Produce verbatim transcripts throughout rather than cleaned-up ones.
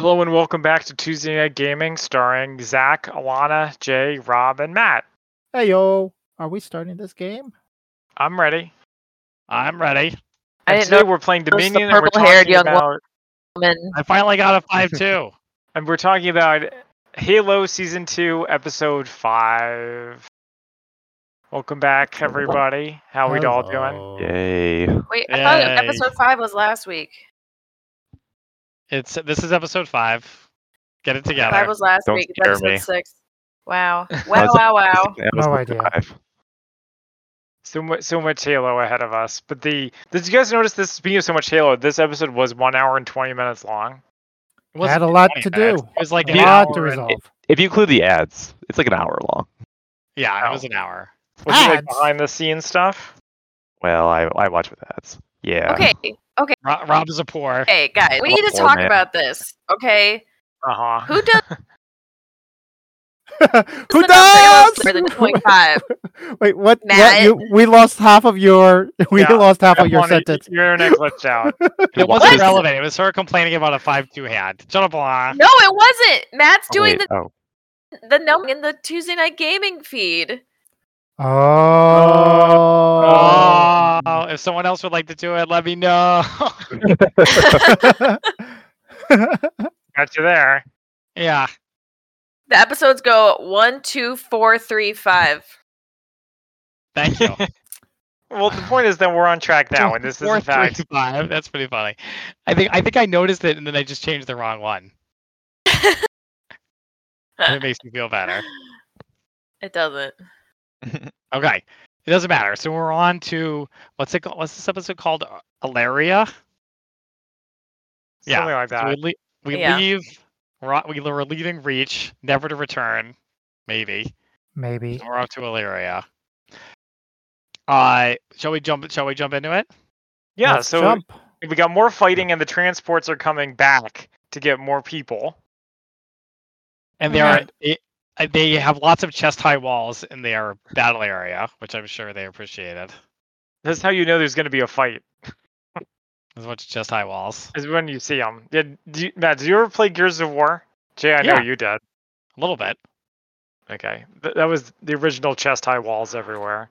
Hello and welcome back to Tuesday Night Gaming, starring Zach, Alana, Jay, Rob, and Matt. Hey yo, are we starting this game? I'm ready. I'm ready. And today we're playing Dominion, and we're purple-haired talking young about. woman. I finally got a five two. And we're talking about Halo Season Two, Episode Five. Welcome back, everybody. How we all doing? Yay. Wait, I Yay. thought episode five was last week. It's this is episode five. Get it together. Five was last Don't week. It's scare episode me. six. Wow. Wow, How's wow, wow. That was No the idea. five. So much, so much Halo ahead of us. But the did you guys notice this? Speaking of so much Halo, this episode was one hour and twenty minutes long. It wasn't Had a lot twenty to minutes. do. It was like A an lot hour to and- resolve. If you include the ads, it's like an hour long. Yeah, Oh. it was an hour. Was it like Ads? behind the scenes stuff? Well, I I watch with ads. Yeah. Okay, okay, Ro- Rob is a poor. okay, guys. We What need to format? talk about this, okay? Uh huh. Who does Who the Halo does? more than twenty-five? Wait, what? what Matt? you, we lost half of your. We Yeah, lost half of your Alana, sentence. Your internet glitched out. It What? wasn't relevant. It was her complaining about a five two hand. Shut up, Alana. No, it wasn't. Matt's Oh, doing wait, oh. the the number in the Tuesday Night Gaming feed. Oh. Oh, if someone else would like to do it, let me know. Got you there. yeah. The episodes go one, two, four, three, five. Thank you. Well, the point is that we're on track now, and this is Four, in fact. three, five. That's pretty funny. I think I think I noticed it and then I just changed the wrong one. And it makes me feel better. It doesn't. Okay. It doesn't matter. So we're on to what's it called? What's this episode called? Alaria? Yeah. Something like So that. we, le- we Yeah. leave. We're, on- we were leaving Reach, never to return. Maybe. Maybe. We're off to Alaria. Uh, shall we jump? Shall we jump into it? Yeah, Let's so jump. we got more fighting, and the transports are coming back to get more people. And there are Mhm. it, uh, they have lots of chest high walls in their battle area, which I'm sure they appreciated. That's how you know there's going to be a fight, There's a bunch of chest high walls. is when you see them. Did, do you, Matt, did you ever play Gears of War? Jay, I know Yeah. you did. A little bit. Okay, Th- that was the original chest high walls everywhere.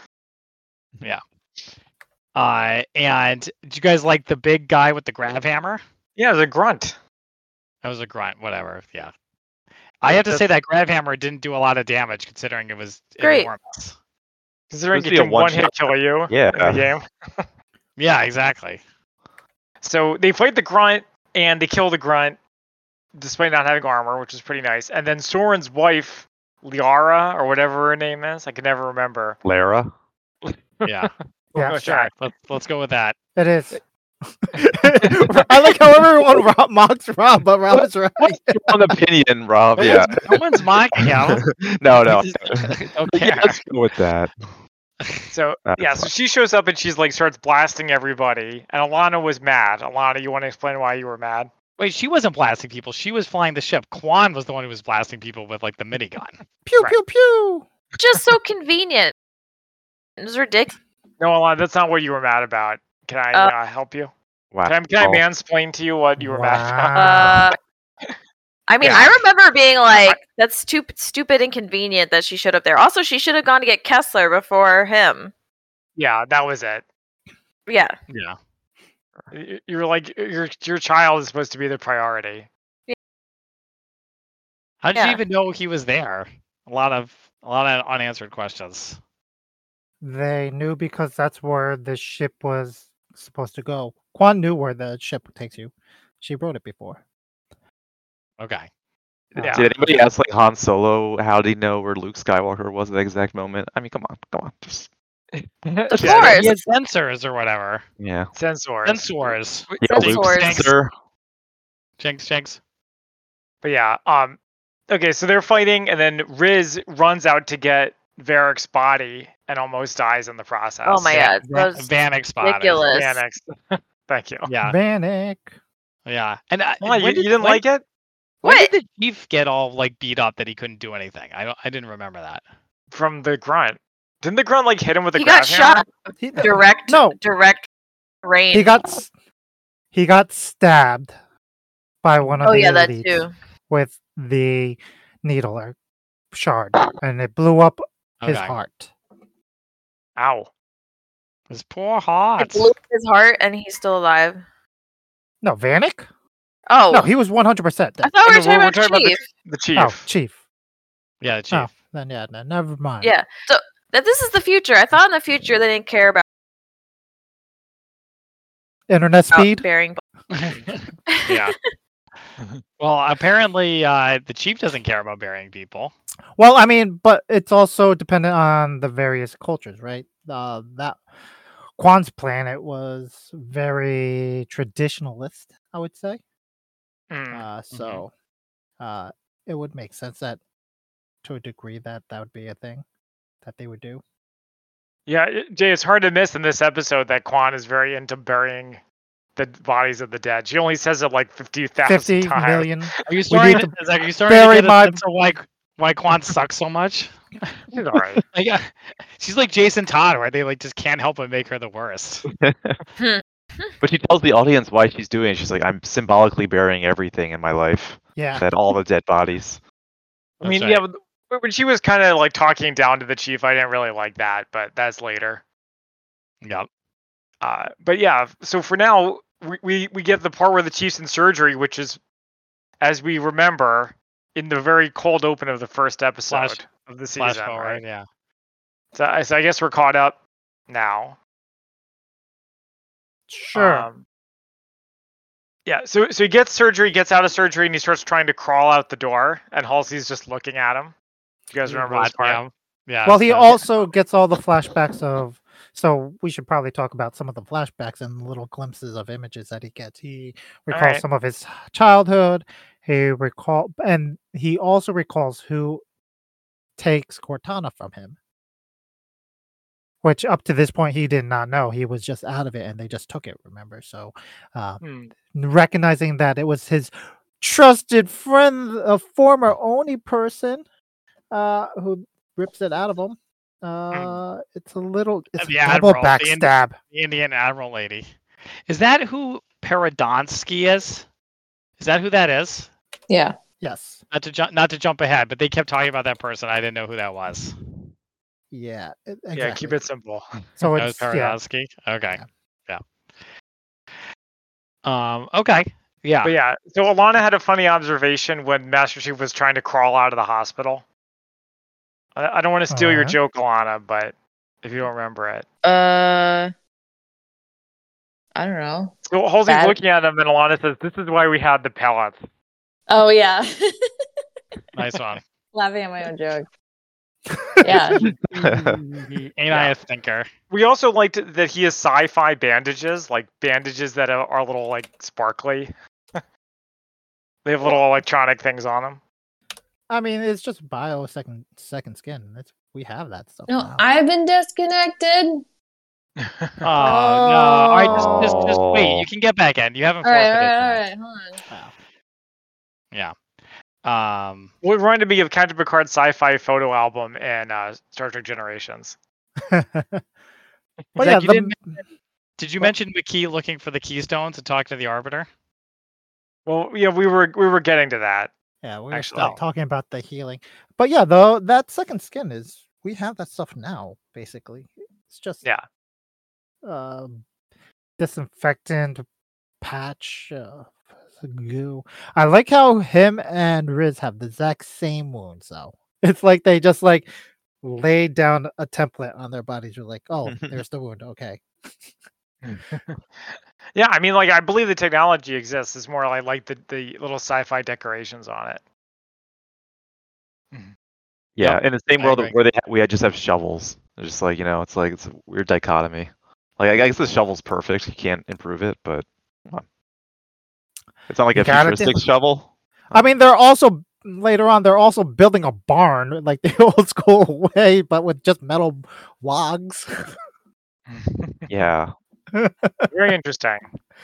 Uh, and did you guys like the big guy with the grab hammer? Yeah, there's a grunt. That was a grunt, whatever. Yeah. I have to say that grab hammer didn't do a lot of damage considering it was Great. enormous. Considering Supposed it to be a can one hit one-shot. kill you Yeah. in the game. Yeah, exactly. So they fight the grunt and they kill the grunt despite not having armor, which is pretty nice. And then Soren's wife, Liara, or whatever her name is, I can never remember. Lara. Yeah. Yeah, Oh, Sure. Let's let's go with that. it is. I like how everyone Rob mocks Rob, but Rob is right. Strong opinion, Rob. Yeah. No one's mocking him. no, no. Don't Yeah, care. let's go with that. So That's yeah, so fine. she shows up and she's like starts blasting everybody. And Alana was mad. Alana, you want to explain why you were mad? Wait, she wasn't blasting people. She was flying the ship. Quan was the one who was blasting people with like the minigun. Pew Right. pew pew. Just so convenient. It was ridiculous. No, Alana, that's not what you were mad about. Can I Uh, uh, help you? Wow. Can I, can I Oh, mansplain to you what you were mad about? Wow. Uh, I mean, Yeah. I remember being like, "That's stupid, stupid, and convenient that she showed up there." Also, she should have gone to get Kessler before him. Yeah, that was it. Yeah, Yeah. Y- You were like, your your child is supposed to be the priority. How did Yeah. you even know he was there? A lot of a lot of unanswered questions. They knew because that's where the ship was supposed to go. Quan knew where the ship takes you. She wrote it before. Okay. Yeah. Did anybody ask like Han Solo how did he know where Luke Skywalker was at the exact moment? I mean, come on, come on. Just of Yeah, course. He had sensors or whatever. yeah. Sensors. Sensors. Yeah, Sensors. Luke sensor. Jinx, jinx. But yeah, um, okay, so they're fighting, and then Riz runs out to get Varric's body and almost dies in the process. Oh my god, that Va- was Vanek spotted. ridiculous. Vanek. Thank you. Yeah, Vanek. yeah. And I, Why, you, when you did- didn't when- like it? When What? did the chief get all like beat up that he couldn't do anything? I don't. I didn't remember that. From the grunt. Didn't the grunt like hit him with a He grab got hammer? shot He, direct, No. direct range. he got s- he got stabbed by one of Oh the yeah, that elites too. with the needle or shard, and it blew up his Okay. heart. Ow. His poor It heart. blew up his heart, and he's still alive. No, Vanek? Oh, No, he was one hundred percent I dead. thought we No, were talking we're- we're about talking about the- Chief. The chief. Oh, Chief. Yeah, the chief. Oh, then yeah, no, never mind. Yeah. So that this is the future. I thought in the future they didn't care about, Internet about speed? burying. Yeah. Well, apparently, uh, the chief doesn't care about burying people. Well, I mean, but it's also dependent on the various cultures, right? Uh, that Kwan's planet was very traditionalist, I would say. Mm. Uh, so uh, it would make sense that, to a degree, that that would be a thing that they would do. Yeah, it- Jay, it's hard to miss in this episode that Quan is very into burying the bodies of the dead. She only says it like fifty thousand Fifty times. million. Are you starting? need To, to is that, are you starting bury to get my- a sense of why why Quan sucks so much? She's all right. Like, uh, she's like Jason Todd, where they like just can't help but make her the worst. But she tells the audience why she's doing it. She's like, I'm symbolically burying everything in my life. Yeah. That all the dead bodies. I mean, That's yeah, right. but when she was kind of like talking down to the chief, I didn't really like that, but that's later. Yep. Uh, but yeah, so for now, we, we, we get the part where the chief's in surgery, which is, as we remember, in the very cold open of the first episode Flash- of the Flash season, forward, right? yeah. So, I- so I guess we're caught up now. Sure. Um, yeah, so so he gets surgery, gets out of surgery, and he starts trying to crawl out the door, and Halsey's just looking at him. You guys remember this part? Yeah. Yeah. well, he so- also gets all the flashbacks of. So we should probably talk about some of the flashbacks and little glimpses of images that he gets. He recalls Alright. some of his childhood. He recall, and he also recalls who takes Cortana from him. Which up to this point he did not know. He was just out of it, and they just took it. Remember, so uh, Hmm. recognizing that it was his trusted friend, a former Oni person, uh, who rips it out of him. Uh, it's a little, it's the a double Admiral, the Indi- backstab. The Indian Admiral lady. Is that who Paradonsky is? Is that who that is? Yeah. Yes, Not to jump, not to jump ahead, but they kept talking about that person. I didn't know who that was. yeah, e- exactly. Yeah, keep it simple. So That was it's yeah, Paradonsky. Okay. Yeah. Um. Okay. Yeah. But yeah, so Alana had a funny observation when Master Chief was trying to crawl out of the hospital. I, I don't want to steal your Alright. joke, Alana, but if you don't remember it. Uh, I don't know. So Halsey's Bad. looking at him, and Alana says, "This is why we had the pellets." Oh yeah. Nice one. Laughing at my own joke. Yeah. Ain't I a thinker? We also liked that he has sci-fi bandages, like bandages that are, are a little like sparkly. They have little electronic things on them. I mean, it's just bio second second skin. It's we have that stuff. No, now. I've been disconnected. Oh no! All right, just, just, just wait. Oh. You can get back in. You haven't All right, all forfeited. right, all right. Hold on. Wow. Yeah. Um. Well, it reminded me of Captain Picard's sci-fi photo album in uh, Star Trek Generations. Well, Zach, yeah, you the- didn't Did you mention McKee looking for the Keystone to talk to the Arbiter? Well, yeah, we were we were getting to that. Yeah, we were Actually- still talking about the healing. But yeah, though that second skin is we have that stuff now, basically. It's just Yeah. um disinfectant patch uh, goo. I like how him and Riz have the exact same wounds though. It's like they just like laid down a template on their bodies. You're like, oh, there's the wound. Okay. Yeah, I mean, like I believe the technology exists. It's more like like the, the little sci-fi decorations on it. Yeah, Yep, in the same I world agree. where they ha- we had just have shovels. It's just like you know, it's like it's a weird dichotomy. Like I guess the shovel's perfect. You can't improve it, but come on. It's not like You a gotta do- futuristic shovel. I mean, they're also later on. They're also building a barn like the old school way, but with just metal logs. Yeah, Very interesting.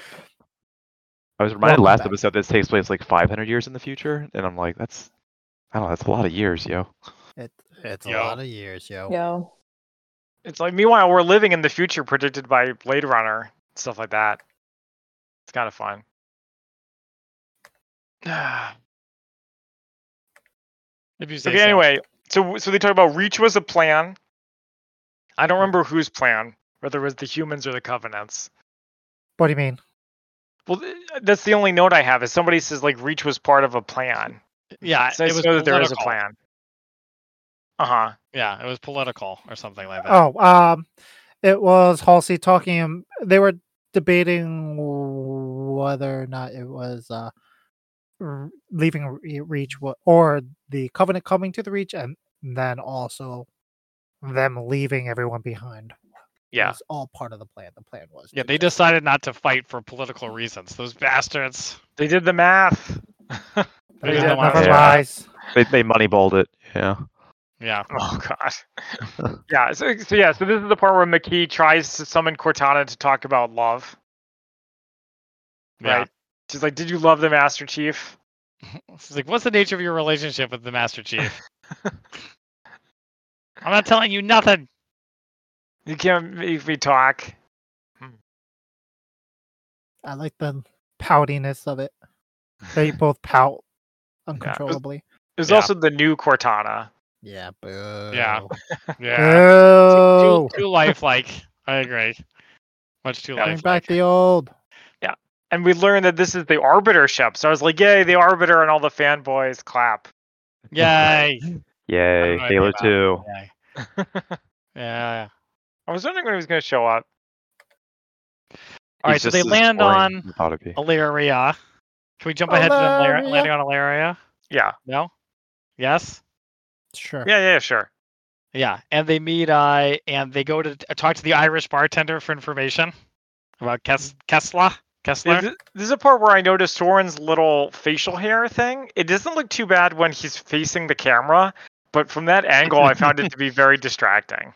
I was reminded Welcome last back. episode this takes place like five hundred years in the future, and I'm like, that's I don't know, that's a lot of years, yo. It, it's Yo. a lot of years, yo. Yo. It's like meanwhile we're living in the future predicted by Blade Runner, stuff like that. It's kind of fun. If you say Okay, so. anyway, so so they talk about Reach was a plan. I don't remember whose plan, whether it was the humans or the Covenants. What do you mean? Well, th- that's the only note I have. Is somebody says like Reach was part of a plan. Yeah, So I it was know that there is a political. plan. Uh huh. Yeah, it was political or something like that. Oh, um, it was Halsey talking. um, They were debating whether or not it was uh r- leaving Re- Reach wa- or the Covenant coming to the Reach, and then also them leaving everyone behind. Yeah. Was all part of the plan. The plan was. Yeah, to they just- decided not to fight for political reasons. Those bastards. They did the math. They They did did never Yeah. lies. They they moneyballed it. Yeah. Yeah. Oh god. Yeah. So, so yeah. So this is the part where McKee tries to summon Cortana to talk about love. Yeah. Right. She's like, "Did you love the Master Chief?" She's like, what's the nature of your relationship with the Master Chief? I'm not telling you nothing. You can't make me talk. I like the poutiness of it. They both pout uncontrollably. There's Yeah. also the new Cortana. Yeah, boo. Yeah. Yeah. Boo. Too, too lifelike. I agree. Much too Yeah, Bring lifelike. back the old. And we learned that this is the Arbiter ship. So I was like, yay, the Arbiter, and all the fanboys clap. Yay. Yay. no idea Halo about two. Yay. Yeah. I was wondering when he was going to show up. All right, He's so just they as land boring on as I thought it'd be. Illyria. Can we jump ahead to them la- Illyria. landing on Illyria? Yeah. No? Yes? Sure. Yeah, yeah, sure. Yeah. And they meet, uh, and they go to t- talk to the Irish bartender for information about Kes- Kessler. Kessler. Yeah, th- this is a part where I noticed Soren's little facial hair thing. It doesn't look too bad when he's facing the camera, but from that angle, I found it to be very distracting.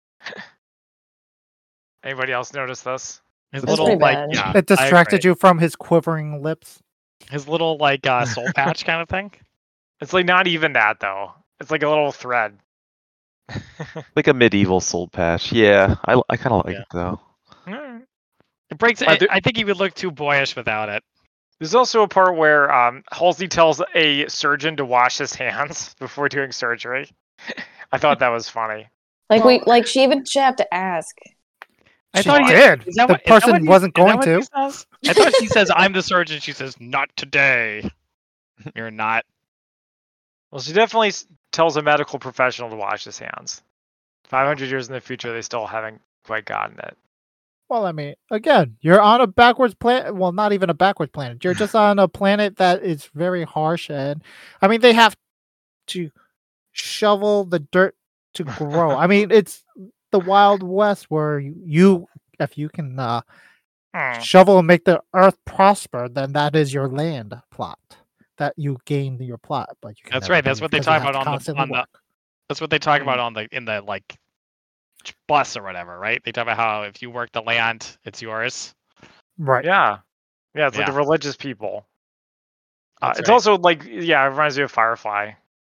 Anybody else notice this? His That's little, pretty like, bad. yeah. It I distracted agree. you from his quivering lips. His little, like, uh, soul patch kind of thing. It's like not even that though. It's like a little thread. Like a medieval soul patch. Yeah. I, I kind of like Yeah. it though. Mm. It breaks. I I, do- I think he would look too boyish without it. There's also a part where um, Halsey tells a surgeon to wash his hands before doing surgery. I thought that was funny. Like we like she even should have to ask. I She thought he did. Is that The what, is that what person he- wasn't is that going what he to. says? I thought she says, "I'm the surgeon." She says, "Not today." You're not. Well, she definitely s- tells a medical professional to wash his hands. five hundred years in the future, they still haven't quite gotten it. Well, I mean, again, you're on a backwards planet. Well, not even a backwards planet. You're just on a planet that is very harsh, and I mean, they have to shovel the dirt to grow. I mean, it's the Wild West where you, you if you can uh, Hmm. shovel and make the earth prosper, then that is your land plot. That you gain your plot, but you can That's never right, that's leave what they because you talk have about to on the- constantly on the- work. That's what they talk Hmm. about on the in the like bus or whatever, right? They talk about how if you work the land, it's yours. Right. Yeah. Yeah, it's like Yeah. the religious people. Uh, That's it's right. also like, yeah, it reminds me of Firefly.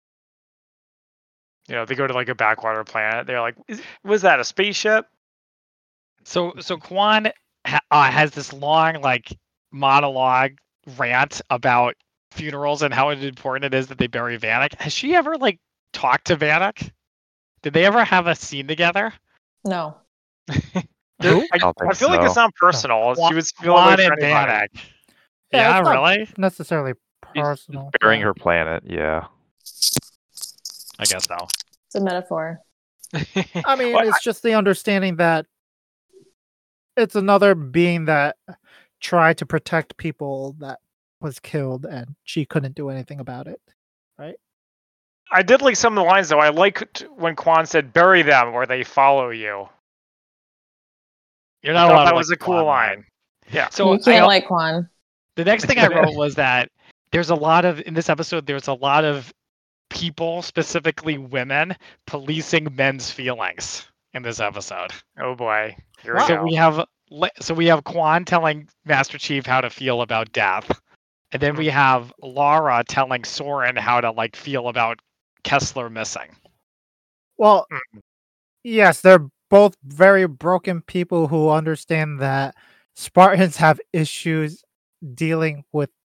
You know, they go to like a backwater planet. They're like, Is, was that a spaceship? So so Quan ha- uh, has this long like monologue rant about funerals and how important it is that they bury Vanek. Has she ever like talked to Vanek? Did they ever have a scene together? No. There- Who? I, don't think I feel like it's so. not personal. Quan- She would feel that way Quan for and anybody. Vanek. Yeah, Yeah, it's not really? necessarily She's personal. Burying yeah. her planet. Yeah. I guess so. It's a metaphor. I mean, Well, it's just the understanding that it's another being that tried to protect people that was killed, and she couldn't do anything about it. I did like some of the lines though. I liked when Quan said, "Bury them or they follow you." You're I not thought allowed that to was like a cool Quan line. Yeah. So you can't I, like Quan. the next thing I wrote was that there's a lot of in this episode. There's a lot of people, specifically women, policing men's feelings in this episode. Oh boy. Here Wow. we So go. we have le- so we have Quan telling Master Chief how to feel about death, and then we have Lara telling Soren how to like feel about Kessler missing. Well, Mm. yes, they're both very broken people who understand that Spartans have issues dealing with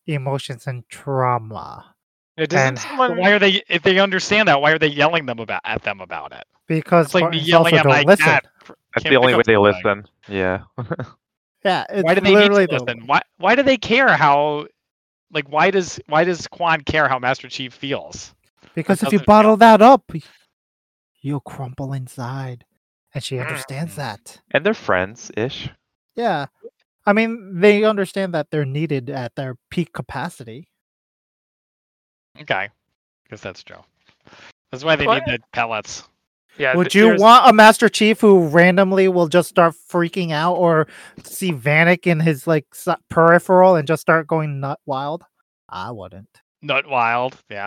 emotions and trauma. Yeah, doesn't And- So someone? why are they? If they understand that, why are they yelling them about at them about it? Because It's like me Spartans yelling also at don't my listen. cat. That's Can't the only pick way up they something. listen. Yeah. Yeah, it's Why do they literally need to the- listen? Why? Why do they care how? Like, why does why does Quan care how Master Chief feels? because That if you doesn't bottle that up, you'll crumple inside, and she Mm. understands that. And they're friends ish. Yeah, I mean they understand that they're needed at their peak capacity. Okay, guess that's true. That's why they What? need the pellets. Yeah. Would th- you there's- want a Master Chief who randomly will just start freaking out, or see Vanek in his like s- peripheral and just start going nut wild? I wouldn't. Nut wild, yeah.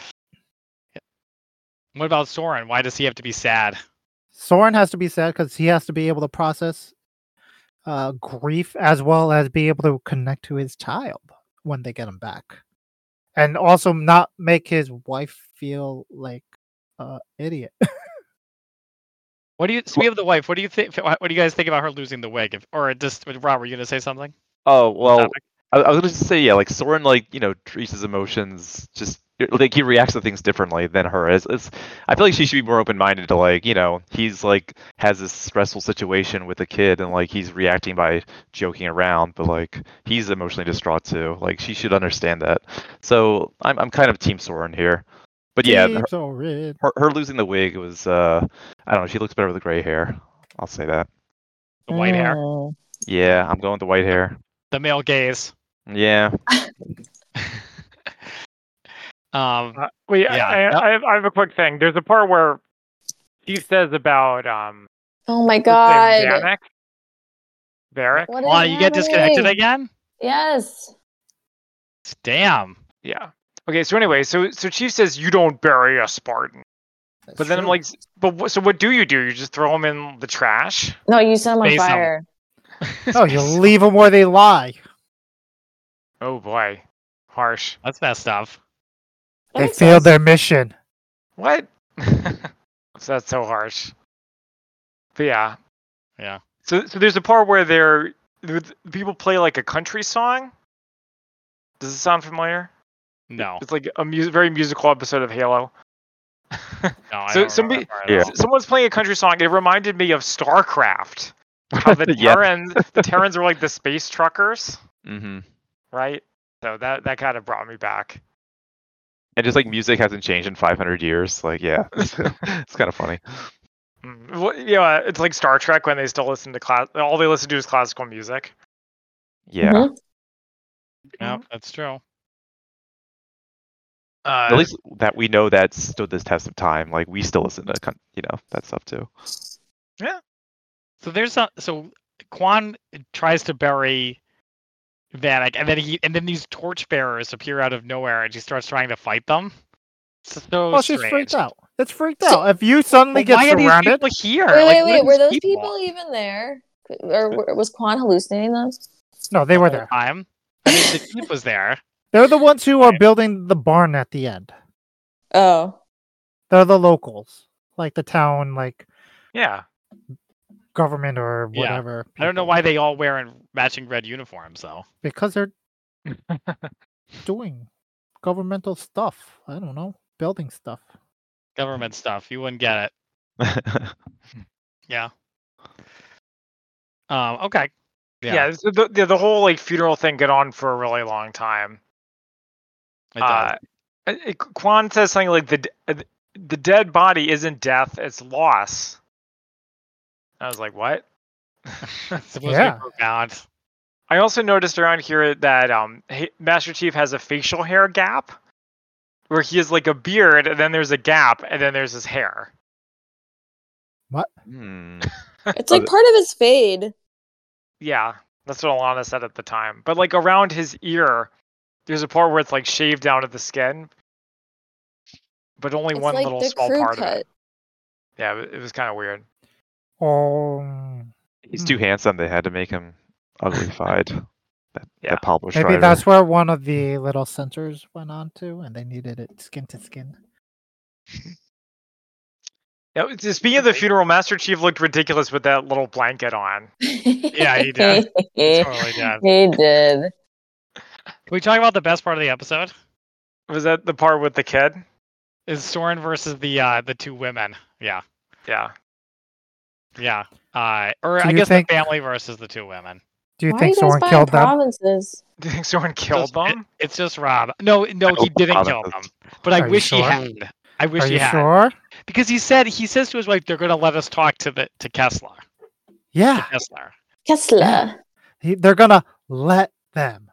What about Soren? Why does he have to be sad? Soren has to be sad because he has to be able to process uh, grief as well as be able to connect to his child when they get him back, and also not make his wife feel like an idiot. What do you? Speaking of the wife, what do you think? What do you guys think about her losing the wig? If, or just Rob, were you gonna say something? Oh well, Topic? I, I was gonna say yeah, like Soren, like you know, treats his emotions just like he reacts to things differently than her. It's, it's I feel like she should be more open-minded to like you know he's like has this stressful situation with a kid and like he's reacting by joking around, but like he's emotionally distraught too. Like she should understand that. So I'm I'm kind of Team Soren here. But yeah, her, Team Soren. her, her losing the wig was uh I don't know. She looks better with the gray hair. I'll say that. The white hair, Mm. Yeah, I'm going with the white hair. the male gaze. Yeah. um, Uh, wait, Yeah, I, I, no- I have, I have a quick thing. There's a part where Chief says about um. Oh my what's his name, god. Vanek? Varric? What is Juan, you get disconnected happening? again? Yes. Damn. Yeah. Okay. So anyway, so so Chief says you don't bury a Spartan, but then I'm like, but what, so what do you do? You just throw them in the trash? No, you set them on Face 'em. fire. oh, you leave them where they lie. Oh boy, harsh. That's messed up. That They makes failed sense. their mission. What? So that's so harsh. But yeah. Yeah. So so there's a part where they're the people play like a country song. Does it sound familiar? No. It's like a mu- very musical episode of Halo. No. I So don't somebody- remember that part at Yeah. all. S- Someone's playing a country song. It reminded me of StarCraft. How the Yeah. Terrans, the Terrans were like the space truckers, Mm-hmm. right? So that that kind of brought me back. And just like music hasn't changed in five hundred years, like yeah, it's kind of funny. Mm. Well, yeah, it's like Star Trek when they still listen to class. All they listen to is classical music. Yeah, Mhm. Yep, that's true. Uh, at least that we know that stood this test of time. Like we still listen to con- you know that stuff too. So there's a so Quan tries to bury Vanek, and then he and then these torchbearers appear out of nowhere, and she starts trying to fight them. It's so Oh, she's strange. freaked out. It's freaked So- out. If you suddenly But get why are these surrounded, people here? Wait, Like, wait, what are wait. Were these those people even there? Or were- was Quan hallucinating them? no, they the were whole there. time? I mean, the chief was there. They're the ones who are Right. building the barn at the end. Oh. They're the locals, like the town, like yeah. government or Yeah. whatever. I don't know people. why they all wear matching red uniforms though. Because they're doing governmental stuff. I don't know, building stuff. Government stuff. You wouldn't get it. Yeah. Um. Okay. Yeah. so the, the the whole like funeral thing went on for a really long time. It does. Uh, it, Quan says something like the d- uh, the dead body isn't death, it's loss. I was like, what? It's supposed yeah. to be profound. I also noticed around here that um he- Master Chief has a facial hair gap, where he has like a beard, and then there's a gap, and then there's his hair. Hmm. It's like part of his fade. Yeah, that's what Alana said at the time. But like around his ear, there's a part where it's like shaved down to the skin, but only It's one like little the small crew part of cut. it. Yeah, it, it was kind of weird. Oh, He's too handsome. They had to make him uglified. That, Yeah. that Pablo maybe Schreiber. that's where one of the little sensors went on to, and they needed it skin to skin. Yeah, it's- speaking of the funeral, Master Chief looked ridiculous with that little blanket on. Yeah, he did. he Totally did. He did. we talk about the best part of the episode? Was that the part with the kid? Is Soren versus the uh the two women? Yeah, Yeah. yeah. Uh, or Do I you guess think- the family versus the two women. Do you Why think are you guys Soren buying killed them? provinces? Do you think someone killed Just- it- them? it's just Rob. No, no, he hope didn't Rob kill does. them. But I Are you wish he sure? had. I wish Are he you had. sure? Because he said he says to his wife, they're going to let us talk to the to Kessler. To Yeah, Kessler. Kessler. Yeah. he, they're gonna let them.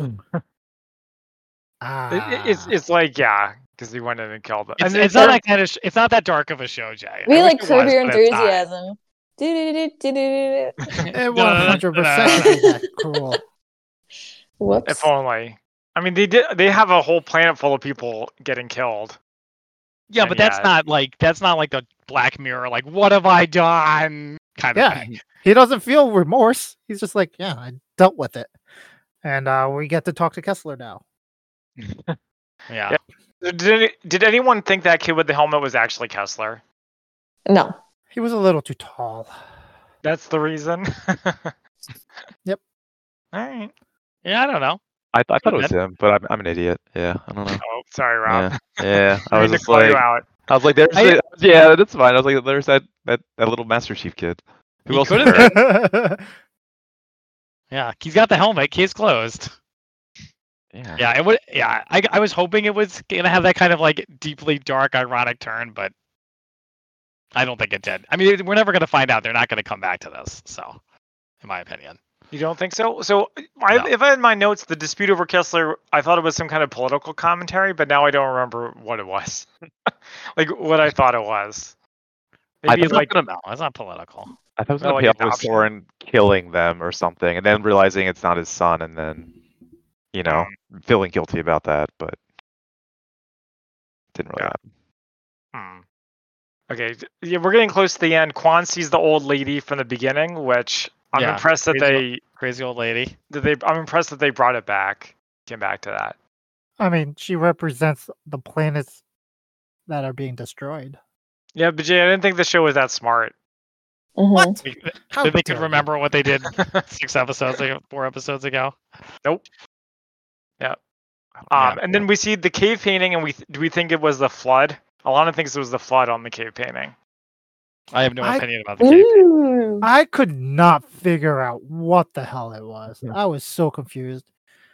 ah, It- it- it's it's like yeah, because he went in and killed them. It's, And it's not that kind of. Sh- it's not that dark of a show, Jay. We I wish like it Curb was, Your but it's not. Enthusiasm. Do-do-do-do-do-do-do. it one hundred percent be that cruel. Whoops. if only. I mean, they did. They have a whole planet full of people getting killed. Yeah, And but that's yeah. not like that's not like the Black Mirror. Like, what have I done? Kind of Yeah. thing. He doesn't feel remorse. He's just like, yeah, I dealt with it, and uh, we get to talk to Kessler now. Yeah. Did any, did anyone think that kid with the helmet was actually Kessler? No. He was a little too tall. That's the reason. Yep. All right. Yeah, I don't know. I, I thought it was Okay. him, but I'm, I'm an idiot. Yeah, I don't know. Oh, sorry, Rob. Yeah, yeah. I I was need to just call like, you out. I was like, there's, I- the- yeah, that's fine. I was like, there's that that, that little Master Chief kid. Who He else? could is have there? been. Yeah, he's got the helmet. Case closed. Yeah. Yeah, it would. Yeah, I, I was hoping it was gonna have that kind of like deeply dark, ironic turn, but I don't think it did. I mean, we're never gonna find out. They're not gonna come back to this. So, in my opinion, You don't think so? So, I, No. if I had my notes, the dispute over Kessler, I thought it was some kind of political commentary, but now I don't remember what it was. Like what I thought it was. I Maybe thought like gonna- no, it's not political. I thought it was No, gonna like pay off with adoption. Soren killing them or something, and then realizing it's not his son, and then, you know, feeling guilty about that, but didn't really Yeah. happen. Hmm. Okay, d- yeah, we're getting close to the end. Quan sees the old lady from the beginning, which I'm Yeah, impressed that crazy they Crazy old lady. that they. I'm impressed that they brought it back. Came back to that. I mean, she represents the planets that are being destroyed. Yeah, but Jay, I didn't think the show was that smart. Mhm. We- How That they dare could you. remember what they did six episodes ago, four episodes ago. Nope. Yeah. Yeah. Um, and then we see the cave painting, and we th- do we think it was the flood? Alana thinks it was the flood on the cave painting. I have no I- opinion about the cave. Ooh. I could not figure out what the hell it was. I was so confused.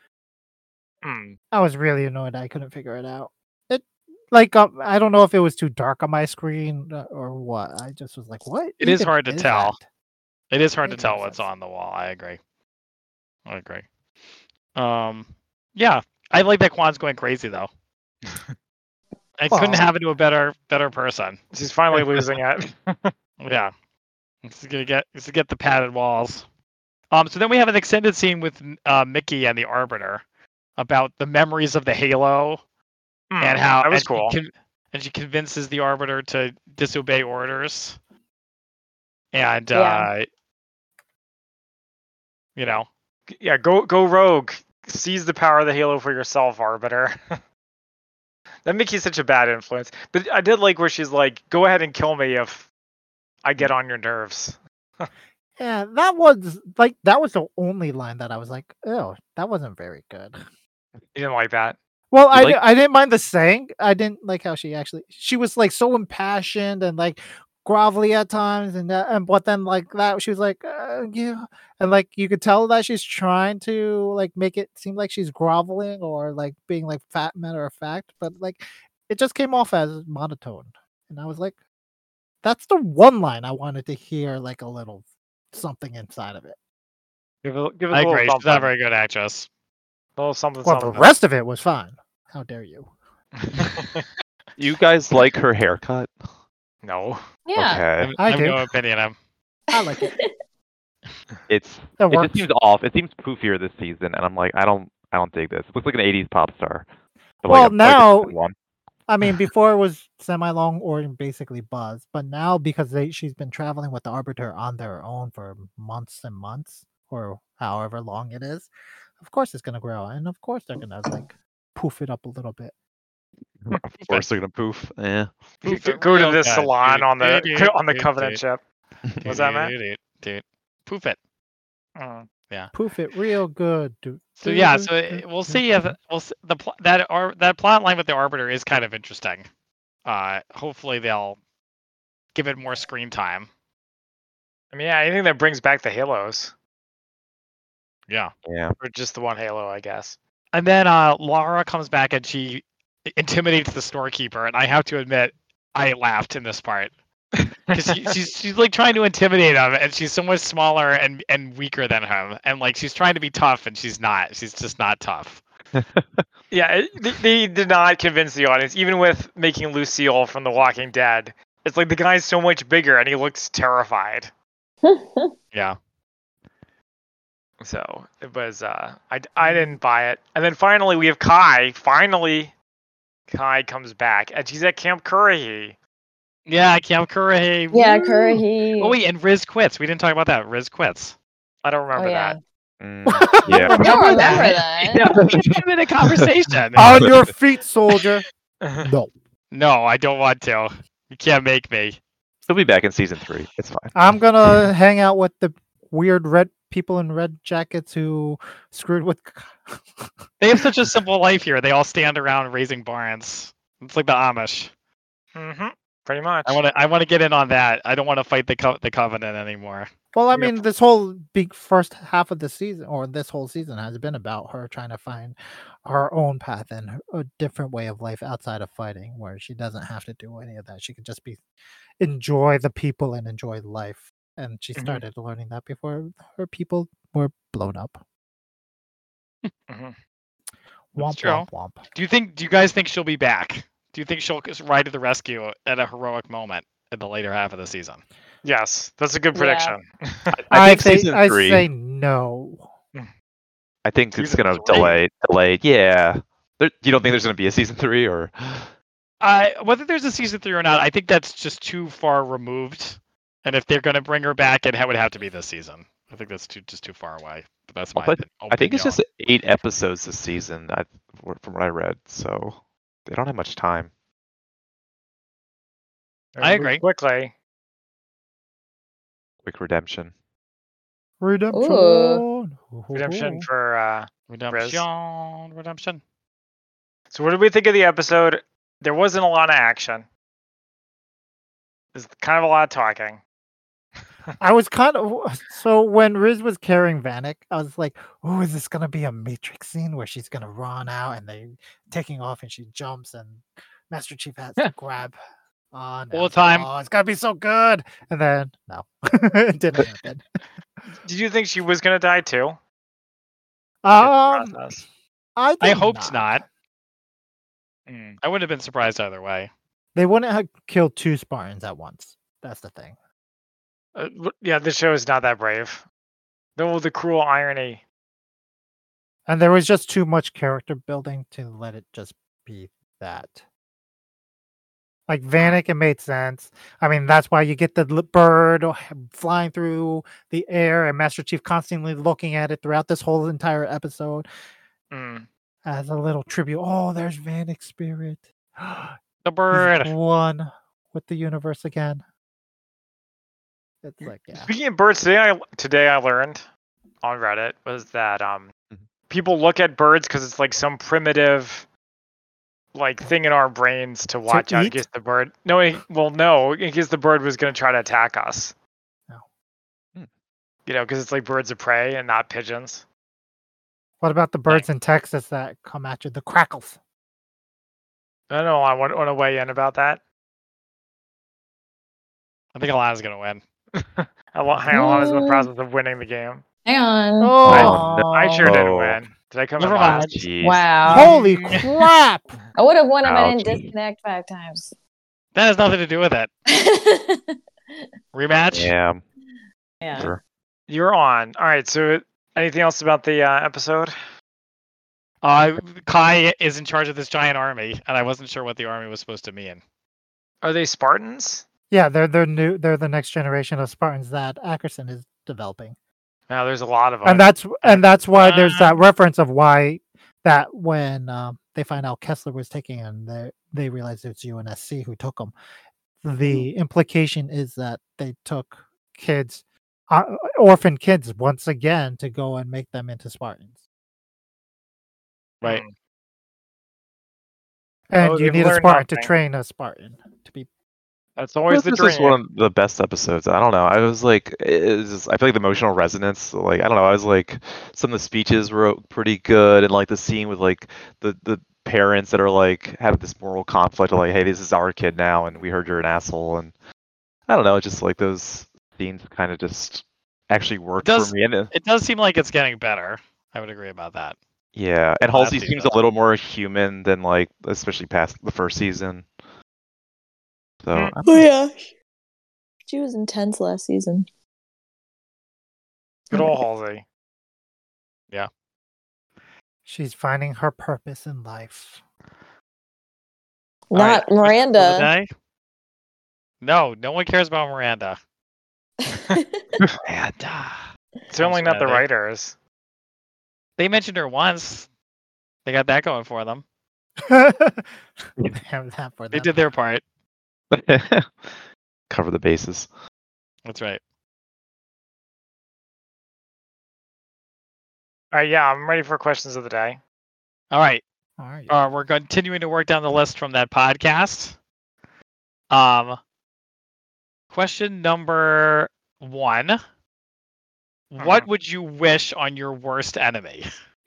Hmm. I was really annoyed I couldn't figure it out. It like um, I don't know if it was too dark on my screen uh, or what. I just was like, what? It is even hard to tell. that? It is hard to Makes tell no what's sense. on the wall. I agree. I agree. Um, yeah, I like that Quan's going crazy though. I couldn't Well- have it to a better better person. She's finally losing it. Yeah, this is gonna get this is get the padded walls. Um, so then we have an extended scene with uh, Mickey and the Arbiter about the memories of the Halo Hmm, and how that was and cool. She con- and she convinces the Arbiter to disobey orders. And Yeah. uh, you know, Yeah, go go rogue. Seize the power of the Halo for yourself, Arbiter. That Mickey's such a bad influence. But I did like where she's like, "Go ahead and kill me if I get on your nerves." Yeah, that was like that was the only line that I was like, oh, that wasn't very good. You didn't like that. Well, I, like- di- I didn't mind the saying. I didn't like how she actually she was like so impassioned and like grovelly at times, and that, and but then like that she was like, uh, yeah, and like you could tell that she's trying to like make it seem like she's groveling or like being like fat matter of fact, but like it just came off as monotone, and I was like, that's the one line I wanted to hear like a little something inside of it. Give it, give it a I little agree. She's something. not a very good actress. A little something. Well, the something. rest of it was fine. How dare you? You guys like her haircut? No. Yeah. I Okay. have, I I have do. no opinion. I'm, I like it. It's It it just works. seems off. It seems poofier this season, and I'm like, I don't I don't dig this. It looks like an eighties pop star. But Well, like a, now- like a one. I mean, before it was semi-long or basically Buzz, but now because they she's been traveling with the Arbiter on their own for months and months, or however long it is, of course it's gonna grow, and of course they're gonna like poof it up a little bit. Of course they're gonna poof. Yeah. G- Poof g- it Go to real the good. salon Dude, on the dude, dude, on the dude, Covenant dude. ship. What's that, Matt? Dude, dude, dude. Poof it. Mm. Poof it real good. Do- So do- yeah, do- so do- it- we'll do- see if do. we'll s- the pl- that ar- that plot line with the Arbiter is kind of interesting. Uh, hopefully they'll give it more screen time. I mean, yeah, anything that brings back the Halos, Yeah. Yeah. or just the one Halo, I guess. And then uh, Laura comes back and she intimidates the storekeeper, and I have to admit, I laughed in this part because she, she's she's like trying to intimidate him, and she's so much smaller and and weaker than him, and like she's trying to be tough, and she's not. She's just not tough. Yeah, it, they, they did not convince the audience, even with making Lucille from The Walking Dead. It's like the guy's so much bigger, and he looks terrified. Yeah. So it was, uh, I, I didn't buy it. And then finally we have Kai. Finally, Kai comes back, and she's at Camp Currahee. Yeah, Camp Currahee. Yeah, woo! Currahee. Oh wait, and Riz quits. We didn't talk about that. Riz quits. I don't remember Oh, yeah. that. Mm, yeah. I don't Remember remember that? that. Yeah, we had been a conversation. On your feet, soldier. No. No, I don't want to. You can't make me. He'll be back in season three. It's fine. I'm gonna hang out with the weird red people in red jackets who screwed with. They have such a simple life here. They all stand around raising barns. It's like the Amish. Mm-hmm. Pretty much. I want to. I want to get in on that. I don't want to fight the co- the Covenant anymore. Well, I Yep. mean, this whole big first half of the season, or this whole season, has been about her trying to find her own path and her- a different way of life outside of fighting, where she doesn't have to do any of that. She could just be enjoy the people and enjoy life. And she Mhm. started learning that before her people were blown up. Mhm. Womp true. womp womp. Do you think? Do you guys think she'll be back? Do you think she'll just ride to the rescue at a heroic moment in the later half of the season? Yes, that's a good Yeah. prediction. I think say, season I three. say no. I think it's Season gonna three? delay. Delay. Yeah. There, you don't think there's gonna be a season three, or? Uh, whether there's a season three or not, I think that's just too far removed. And if they're going to bring her back, it would have to be this season. I think that's too just too far away. But that's my. But I think it's opinion. just eight episodes this season. I, from what I read, so they don't have much time. I Move agree. Quickly. Quick redemption. Redemption. Redemption for. Uh, redemption. Redemption. so, what did we think of the episode? There wasn't a lot of action. There's kind of a lot of talking. I was kind of so when Riz was carrying Vanek, I was like, "Oh, is this gonna be a Matrix scene where she's gonna run out and they taking off and she jumps and Master Chief has to grab on All the time. Oh, it's gonna be so good!" And then no, it didn't happen. Did you think she was gonna die too? Um, Process. I I did hoped not. Mm. I wouldn't have been surprised either way. They wouldn't have killed two Spartans at once. That's the thing. Uh, w- yeah, the show is not that brave. No, the cruel irony. And there was just too much character building to let it just be that. Like Vanek, it made sense. I mean, that's why you get the l- bird oh, flying through the air and Master Chief constantly looking at it throughout this whole entire episode Mm. as a little tribute. Oh, there's Vanek's spirit. The He's bird. one with the universe again. It's like, yeah. Speaking of birds, today I today I learned on Reddit was that um Mhm. people look at birds because it's like some primitive like thing in our brains to watch out in eat? case the bird. No, it- well, no, in case the bird was going to try to attack us. No. Hmm. You know, because it's like birds of prey and not pigeons. What about the birds in Texas that come at you? The crackles. I don't know. I want, want to weigh in about that. I think Alana's gonna win. I want hang on, I was in the Mm. process of winning the game. Hang on. Oh, I sure didn't Oh. win. Did I come in Never last? mind. Jeez. Wow. Holy crap! I would have won if I didn't Ouchie. disconnect five times. That has nothing to do with it. Rematch. Yeah. yeah. Sure. You're on. All right. So, anything else about the uh, episode? Uh, Kai is in charge of this giant army, and I wasn't sure what the army was supposed to mean. Are they Spartans? Yeah, they're they're new. They're the next generation of Spartans that Ackerson is developing, No, there's a lot of them. and that's and that's why there's Uh, that reference of why that when um, they find out Kessler was taking and they they realize it's U N S C who took them. The implication is that they took kids uh, orphan kids once again to go and make them into Spartans. Right. Hmm. And Oh, you they've need a learned Spartan to nothing. train a Spartan to be. That's always the This is dream. one of the best episodes. I don't know. I was like, it's just, I feel like the emotional resonance. Like, I don't know. I was like, some of the speeches were pretty good, and like the scene with like the the parents that are like have this moral conflict of like, hey, this is our kid now, and we heard you're an asshole, and I don't know. Just like those scenes kind of just actually worked does- for me. And uh, It does seem like it's getting better. I would agree about that. yeah, and Last Halsey seems season. a little more human than like, especially past the first season. So Hmm. I don't Oh know. yeah, she was intense last season. Good old Halsey. She's finding her purpose in life. All right, Not question of the Miranda. day? No, no one cares about Miranda. Miranda. Certainly not the Sandy. writers. They mentioned her once. They got that going for them. They have that for They them. did their part. Cover the bases. That's right. All right, yeah, I'm ready for questions of the day. All right. All right. Uh, we're continuing to work down the list from that podcast. Um, question number one. What Mhm. would you wish on your worst enemy?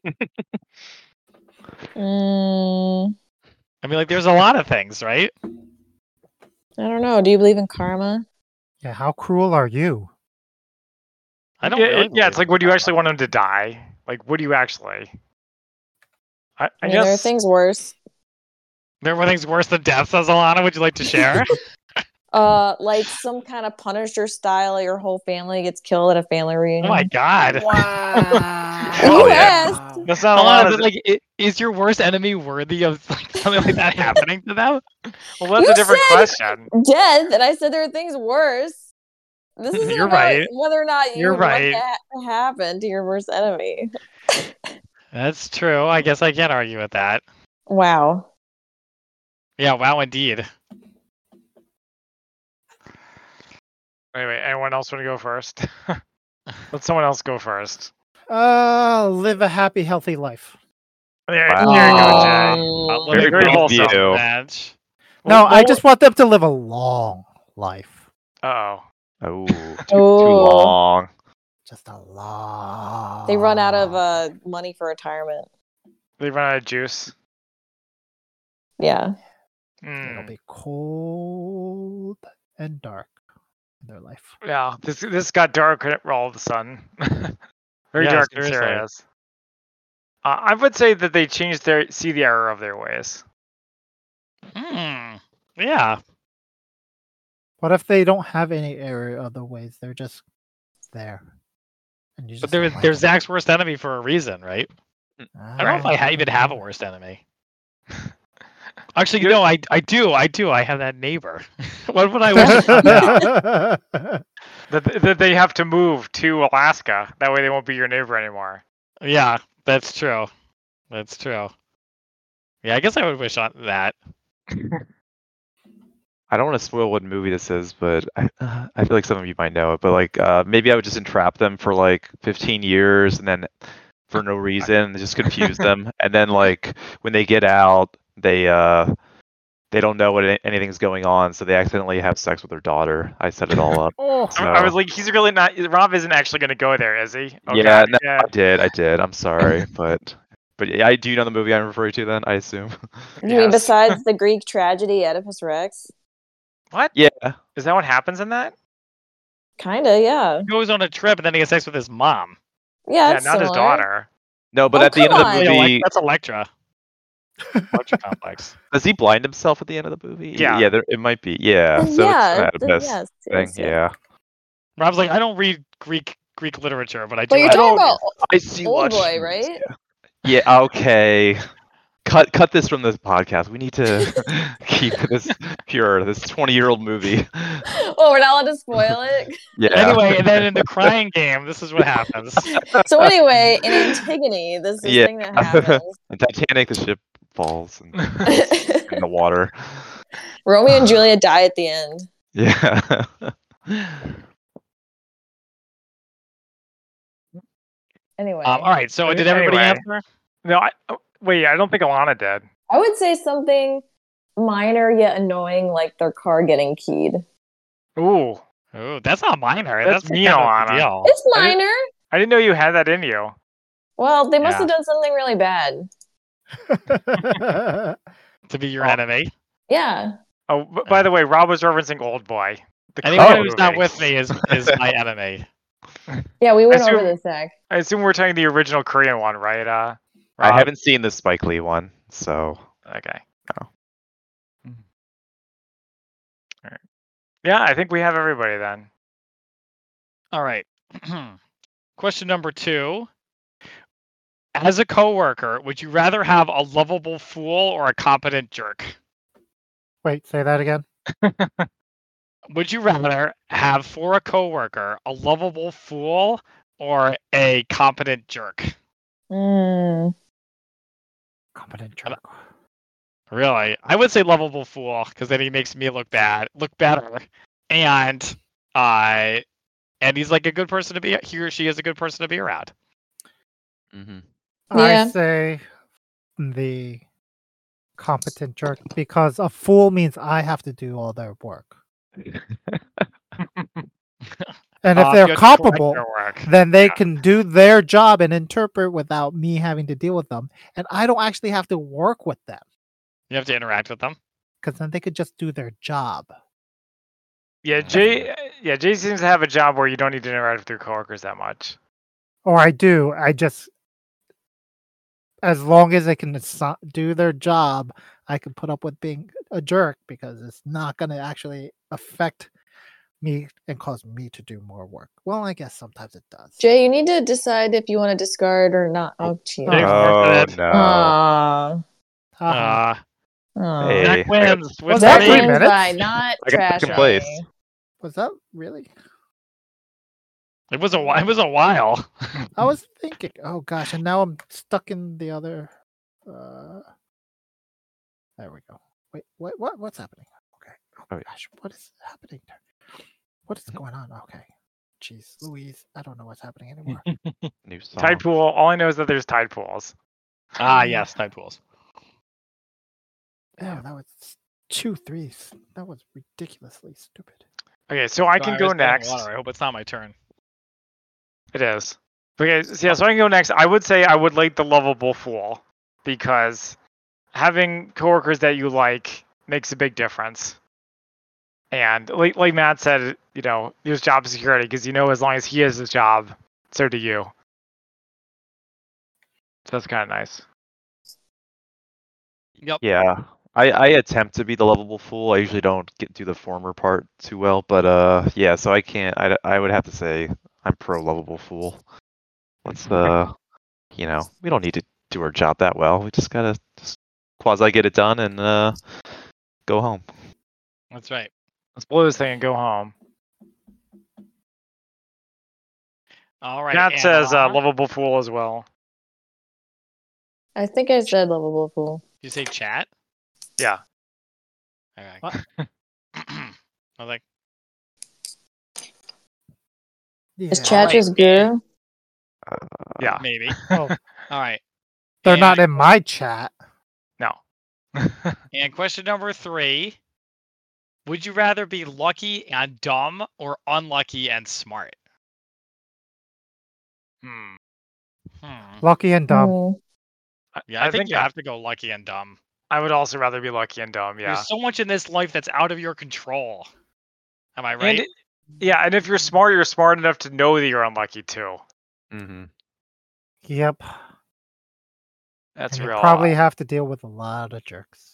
Mm, I mean, like, there's a lot of things, right? I don't know. Do you believe in karma? Yeah, how cruel are you? I don't yeah, really. it- yeah, it's believe like, would you in actually want him to die? Like, would you actually? I, I, I mean, guess. there are things worse. There were things worse than death, says Alana. Would you like to share? Uh, like some kind of Punisher style. Your whole family gets killed at a family Oh reunion. my god. Wow. You Oh, yeah. asked. That's not a Alana, lot. but Of, like, i- is your worst enemy worthy of like, something like that happening to them? well, that's You a different said- question. Death, and I said there are things worse. This isn't You're about right. whether or not you You're would want right. that to happen to your worst enemy. That's true. I guess I can't argue with that. Wow. Yeah, wow, indeed. Wait, wait. Anyone else want to go first? Let someone else go first. Uh, live a happy, healthy life. There, Wow. there you go, Jay. Mm. Let me Very read wholesome. the match. No, Well, I well, just want them to live a long life. Uh-oh. Oh, too, too Oh. long. Just a long. They run out of uh, money for retirement. They run out of juice. Yeah. It'll Hmm. be cold and dark in their life. Yeah, this this got dark all of a sudden. Very Yeah, dark seriously. and serious. Uh, I would say that they changed their see the error of their ways. Hmm. Yeah. What if they don't have any area other ways? They're just there. And you But just they're, like they're them. Zach's worst enemy for a reason, right? I don't know if I ha- even have a worst enemy. Actually, You're- no, I I do. I do. I have that neighbor. What would I wish on that? That that they have to move to Alaska. That way they won't be your neighbor anymore. Yeah, that's true. That's true. Yeah, I guess I would wish on that. I don't want to spoil what movie this is, but I, uh, I feel like some of you might know it. But like, uh, maybe I would just entrap them for like fifteen years, and then for no reason, just confuse them, and then like when they get out, they uh, they don't know what a- anything's going on, so they accidentally have sex with their daughter. I set it all up. Oh, I, I was So- like, he's really not. Rob isn't actually going to go there, is he? Oh, yeah, God, no, yeah. I did, I did. I'm sorry, but but yeah, I do know the movie I'm referring to. Then I assume. You mean Yes. besides the Greek tragedy Oedipus Rex? What? Yeah, Is that what happens in that? Kinda, yeah. He goes on a trip and then he has sex with his mom. Yeah, Yeah, it's not his similar. daughter. no, but Oh, at the end come of on. the Wait, Elec- movie, that's Electra. Electra complex. does he blind himself at the end of the movie? Yeah. yeah, there, it might be. Yeah, Then so yeah, it's then an Oedipus yes, thing. yes, yes. Yeah, Rob's like, I don't read Greek Greek literature, but I do. But you're like- talking about I see. Old watch Boy, movies, right? Yeah. Yeah. Okay. Cut. Cut this from this podcast. We need to keep this pure. This twenty-year-old movie. Oh, we're not allowed to spoil it. Yeah. Anyway, and then in the crying game, this is what happens. So anyway, in Antigone, this this Yeah. thing that happens. In Titanic, the ship falls in, in the water. Romeo and Juliet die at the end. Yeah. Um, all right. So Any- did everybody anyway. answer? No, I, oh, wait. I don't think Alana did. I would say something minor yet annoying, like their car getting keyed. Ooh, Oh, that's not minor. That's That's, mean, kind of a Alana. big deal. It's I didn't- minor. I didn't know you had that in you. Well, they must Yeah. have done something really bad. To be your Oh. enemy. Yeah. Oh, b- by the way, Rob was referencing Old Boy. The Anyone Korean who's not movie. with me is is my enemy. Yeah, we went assume- over this, Zach. I assume we're talking the original Korean one, right? Uh, I Rob? haven't seen the Spike Lee one, so Okay. Oh. All right. Yeah, I think we have everybody then. All right. Question number two. As a coworker, would you rather have a lovable fool or a competent jerk? Wait, say that again. Would you rather have for a coworker a lovable fool or a competent jerk? Mm. Competent jerk. Really? I would say lovable fool because then he makes me look bad, look better, and uh, and he's like a good person to be. He or she is a good person to be around. hmm Yeah. I say the competent jerk because a fool means I have to do all their work. And if Uh, you they're have to correct comparable, their work. then they Yeah. can do their job and interpret without me having to deal with them. And I don't actually have to work with them You have to interact with them. because then they could just do their job. Yeah, Jay. Yeah, Jay seems to have a job where you don't need to interact with your coworkers that much. Or I do. I just, as long as they can assi- do their job, I can put up with being a jerk because it's not going to actually affect me and cause me to do more work. Well, I guess sometimes it does. Jay, you need to decide if you want to discard or not. Oh, geez. Jay's Oh working it. no! Aw. Haha. Uh, Aw. Hey. Zach wins. Was With that Zach three three. wins minutes? by not I got second trashing place. me. Was that really? It was a whi- it was a while. I was thinking, oh gosh, and now I'm stuck in the other. Uh, there we go. Wait, what? What? What's happening? Okay. Oh Oh, yeah. gosh, what is happening there? What is going on? Okay. Jeez, Louise, I don't know what's happening anymore. New song. Tide pool. All I know is that there's tide pools. Ah, yes, tide pools. Oh, that was two threes. That was ridiculously stupid. Okay, so I So can was go getting next. water. I hope it's not my turn. It is. Okay, so yeah, so I can go next. I would say I would like the lovable fool because having coworkers that you like makes a big difference. And like like Matt said, you know, there's job security because you know as long as he has his job, so do you. So that's kind of nice. Yep. Yeah, I, I attempt to be the lovable fool. I usually don't get do the former part too well, but uh, yeah. So I can't. I, I would have to say I'm pro lovable fool. Let's uh, you know, we don't need to do our job that well. We just gotta just quasi get it done and uh, go home. That's right. Let's blow this thing and go home. All right. Matt and says uh, Alana? lovable fool as well. I think I said lovable fool. You say chat? Yeah. Okay. What? I was like, Yeah. Is chat Alright. just goo? Yeah. maybe. Oh, All right. they're And- not in my chat. No. And question number three. Would you rather be lucky and dumb or unlucky and smart? Hmm. Hmm. Lucky and dumb. Mm. Yeah, I, think, you have to go lucky and dumb. I would also rather be lucky and dumb. Yeah. There's so much in this life that's out of your control. Am I And right? it- yeah, and if you're smart, you're smart enough to know that you're unlucky too. Mm-hmm. Yep. That's And you real. probably have to deal with a lot of jerks.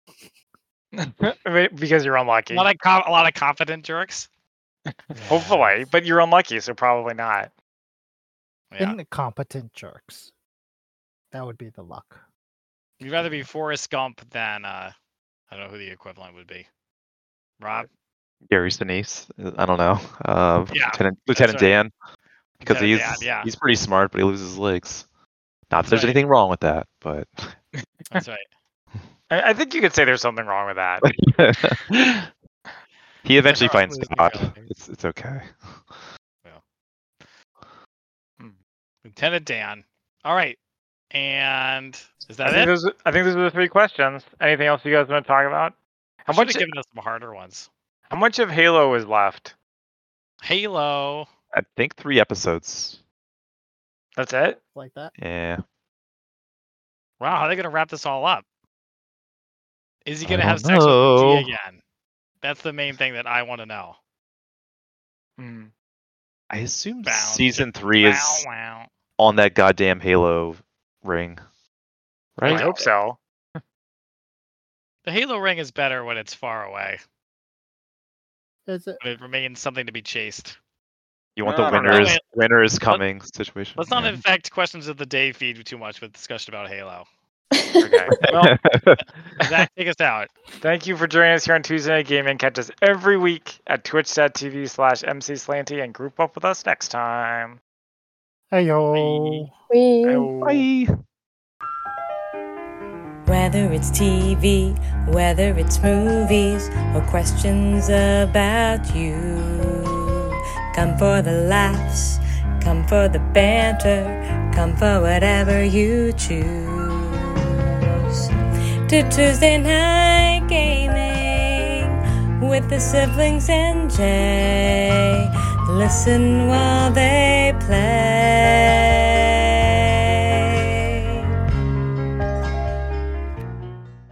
because you're a unlucky. lot of co- a lot of confident jerks. Hopefully, but you're unlucky, so probably not. Yeah. Incompetent jerks. That would be the luck. You'd rather be Forrest Gump than uh, I don't know who the equivalent would be. Rob. Gary Sinise. I don't know. Uh, Yeah, Lieutenant Lieutenant right. Dan. Because Lieutenant he's Dan, yeah. he's pretty smart, but he loses his legs. Not that there's Right. anything wrong with that, but That's right. I, I think you could say there's something wrong with that. he eventually Different finds losing God. ability. It's it's okay. Lieutenant Dan. All right. And is I that think it? those. I think those are the three questions. Anything else you guys want to talk about? How I should much? have given us some harder ones. How much of Halo is left? Halo. I think three episodes. That's it. Like that. Yeah. Wow, how are they going to wrap this all up? Is he I going to have don't sex with know. T again? That's the main thing that I want to know. Hmm. I assume Bound. season three Wow, is wow. on that goddamn Halo ring, I right? hope so. The Halo ring is better when it's far away. Is it? When it remains something to be chased. You want I the don't know. winner is Anyway, winner is coming situation. Let's not yeah. infect questions of the day feed too much with discussion about Halo. Okay. Well, Zach, take us out. thank you for joining us here on Tuesday Night Gaming. Catch us every week at twitch.tv slash mcslanty and group up with us next time. Hey yo. We Bye. Bye. Whether it's T V, whether it's movies, or questions about you. Come for the laughs, come for the banter, come for whatever you choose. To Tuesday Night Gaming with the siblings and Jay. Listen while they play.